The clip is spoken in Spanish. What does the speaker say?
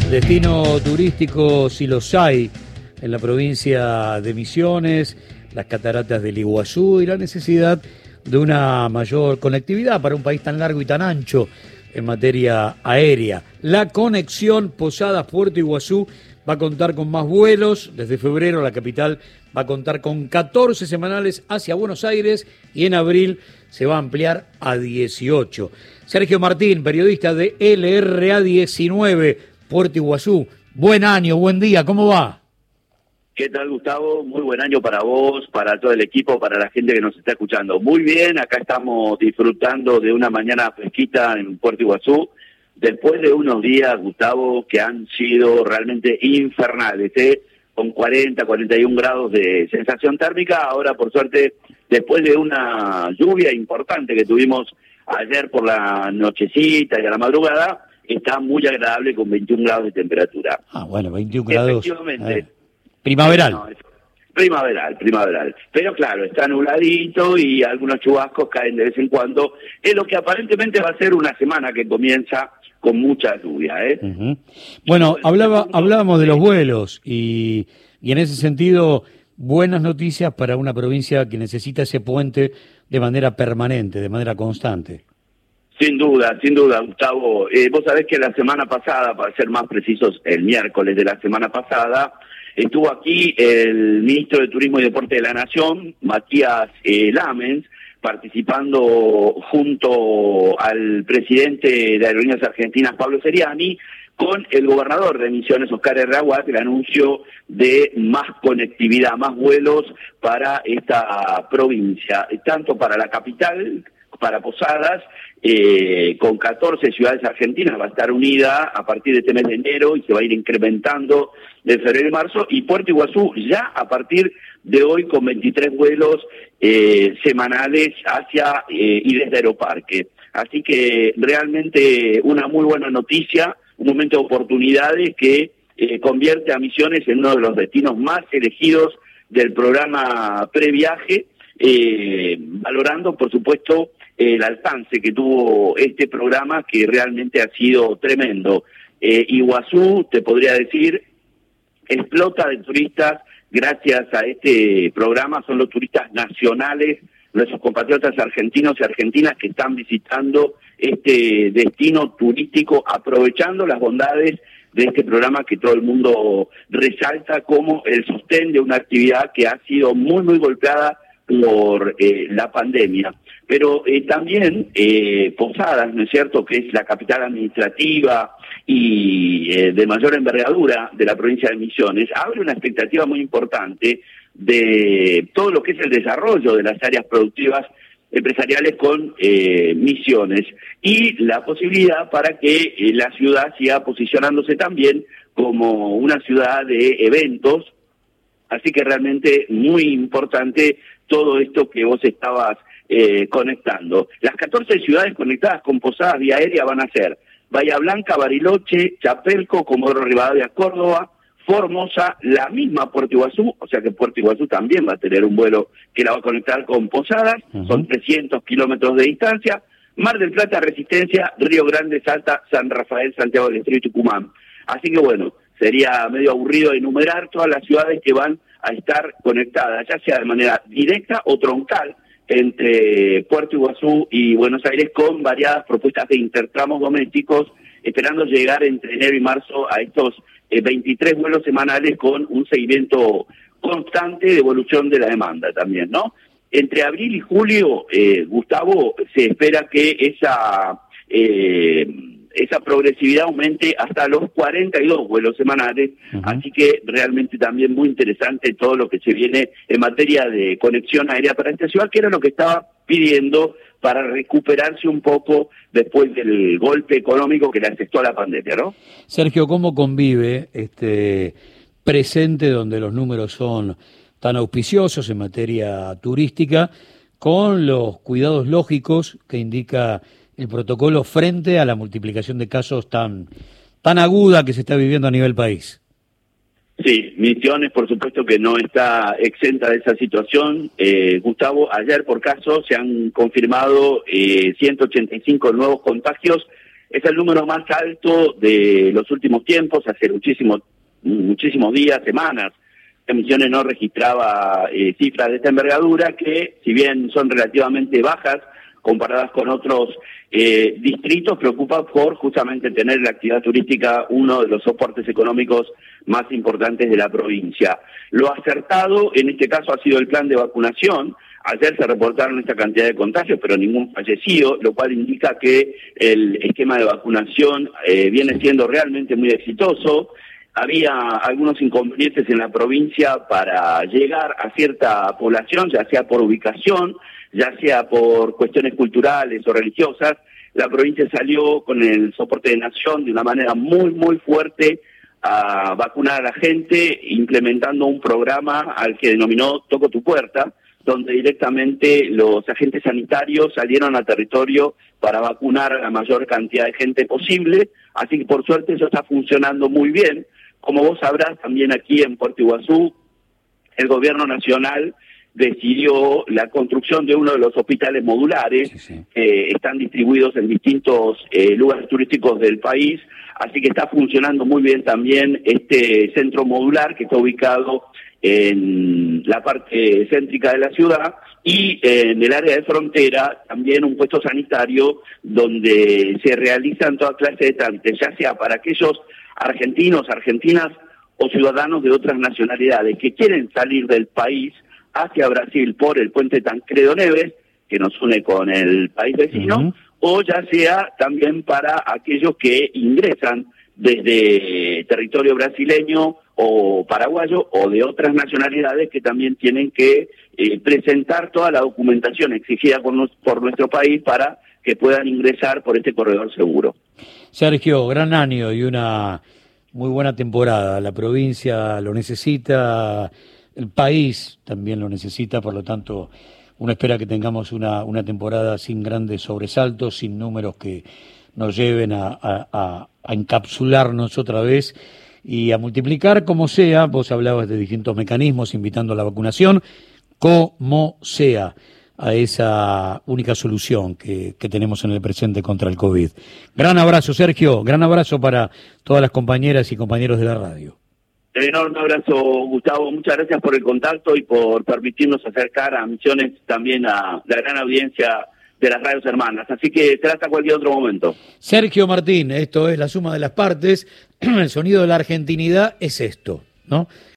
Destino turístico, si los hay, en la provincia de Misiones, las cataratas del Iguazú y la necesidad de una mayor conectividad para un país tan largo y tan ancho en materia aérea. La conexión Posadas-Puerto Iguazú va a contar con más vuelos. Desde febrero la capital va a contar con 14 semanales hacia Buenos Aires y en abril se va a ampliar a 18. Sergio Martín, periodista de LRA 19, Puerto Iguazú. Buen año, buen día, ¿cómo va? ¿Qué tal, Gustavo? Muy buen año para vos, para todo el equipo, para la gente que nos está escuchando. Muy bien, acá estamos disfrutando de una mañana fresquita en Puerto Iguazú, después de unos días, Gustavo, que han sido realmente infernales, con 40, 41 grados de sensación térmica. Ahora, por suerte, después de una lluvia importante que tuvimos ayer por la nochecita y a la madrugada, está muy agradable con 21 grados de temperatura. Ah, bueno, 21 grados. Efectivamente. Primaveral. No, primaveral. Pero claro, está nubladito y algunos chubascos caen de vez en cuando. Es lo que aparentemente va a ser una semana que comienza con mucha lluvia, Uh-huh. Bueno, hablábamos de los vuelos y en ese sentido, buenas noticias para una provincia que necesita ese puente de manera permanente, de manera constante. Sin duda, Gustavo. Vos sabés que la semana pasada, para ser más precisos, el miércoles de la semana pasada, estuvo aquí el ministro de Turismo y Deporte de la Nación, Matías Lamens, participando junto al presidente de Aerolíneas Argentinas, Pablo Seriani, con el gobernador de Misiones, Oscar Herrera, el anuncio de más conectividad, más vuelos para esta provincia, tanto para la capital, para Posadas, con 14 ciudades argentinas, va a estar unida a partir de este mes de enero y se va a ir incrementando de febrero y marzo, y Puerto Iguazú ya a partir de hoy con 23 vuelos semanales hacia y desde Aeroparque. Así que realmente una muy buena noticia, un momento de oportunidades que convierte a Misiones en uno de los destinos más elegidos del programa Previaje, valorando, por supuesto, el alcance que tuvo este programa, que realmente ha sido tremendo. Iguazú, te podría decir, explota de turistas gracias a este programa. Son los turistas nacionales, nuestros compatriotas argentinos y argentinas que están visitando este destino turístico, aprovechando las bondades de este programa que todo el mundo resalta como el sostén de una actividad que ha sido muy, muy golpeada por la pandemia. Pero también Posadas, ¿no es cierto?, que es la capital administrativa y de mayor envergadura de la provincia de Misiones, abre una expectativa muy importante de todo lo que es el desarrollo de las áreas productivas empresariales con Misiones y la posibilidad para que la ciudad siga posicionándose también como una ciudad de eventos. Así que realmente muy importante todo esto que vos estabas conectando. Las 14 ciudades conectadas con Posadas vía aérea van a ser Bahía Blanca, Bariloche, Chapelco, Comodoro Rivadavia, Córdoba, Formosa, la misma Puerto Iguazú, o sea que Puerto Iguazú también va a tener un vuelo que la va a conectar con Posadas, son 300 kilómetros de distancia, Mar del Plata, Resistencia, Río Grande, Salta, San Rafael, Santiago del Estero y Tucumán. Así que bueno, sería medio aburrido enumerar todas las ciudades que van a estar conectadas, ya sea de manera directa o troncal, entre Puerto Iguazú y Buenos Aires, con variadas propuestas de intertramos domésticos, esperando llegar entre enero y marzo a estos 23 vuelos semanales con un seguimiento constante de evolución de la demanda también, ¿no? Entre abril y julio, Gustavo, se espera que esa progresividad aumente hasta los 42 vuelos semanales, así que realmente también muy interesante todo lo que se viene en materia de conexión aérea para esta ciudad, que era lo que estaba pidiendo para recuperarse un poco después del golpe económico que le asestó a la pandemia, ¿no? Sergio, ¿cómo convive este presente donde los números son tan auspiciosos en materia turística con los cuidados lógicos que indica el protocolo frente a la multiplicación de casos tan aguda que se está viviendo a nivel país? Sí, Misiones por supuesto que no está exenta de esa situación. Gustavo, ayer por caso se han confirmado 185 nuevos contagios Es el número más alto de los últimos tiempos, hace muchísimos días, semanas. Misiones no registraba cifras de esta envergadura que, si bien son relativamente bajas comparadas con otros distritos, preocupa por justamente tener la actividad turística uno de los soportes económicos más importantes de la provincia. Lo acertado en este caso ha sido el plan de vacunación. Ayer se reportaron esta cantidad de contagios, pero ningún fallecido, lo cual indica que el esquema de vacunación viene siendo realmente muy exitoso. Había algunos inconvenientes en la provincia para llegar a cierta población, ya sea por ubicación, ya sea por cuestiones culturales o religiosas. La provincia salió con el soporte de Nación de una manera muy fuerte a vacunar a la gente, implementando un programa al que denominó Toco tu Puerta, donde directamente los agentes sanitarios salieron a territorio para vacunar a la mayor cantidad de gente posible. Así que por suerte eso está funcionando muy bien. Como vos sabrás, también aquí en Puerto Iguazú, el gobierno nacional decidió la construcción de uno de los hospitales modulares, que están distribuidos en distintos lugares turísticos del país, así que está funcionando muy bien también este centro modular que está ubicado en la parte céntrica de la ciudad, y en el área de frontera también un puesto sanitario donde se realizan toda clase de trámites, ya sea para aquellos argentinos, argentinas o ciudadanos de otras nacionalidades que quieren salir del país hacia Brasil por el puente Tancredo Neves, que nos une con el país vecino, o ya sea también para aquellos que ingresan desde territorio brasileño o paraguayo o de otras nacionalidades que también tienen que presentar toda la documentación exigida por nuestro país para que puedan ingresar por este corredor seguro. Sergio, gran año y una muy buena temporada. La provincia lo necesita, el país también lo necesita, por lo tanto, uno espera que tengamos una temporada sin grandes sobresaltos, sin números que nos lleven a encapsularnos otra vez y a multiplicar como sea. Vos hablabas de distintos mecanismos, invitando a la vacunación, como sea, a esa única solución que tenemos en el presente contra el COVID. Gran abrazo, Sergio, gran abrazo para todas las compañeras y compañeros de la radio. Un enorme abrazo, Gustavo, muchas gracias por el contacto y por permitirnos acercar a Misiones también a la gran audiencia de las radios hermanas, así que será hasta cualquier otro momento. Sergio Martín, esto es La Suma de las Partes, el sonido de la argentinidad es esto, ¿no?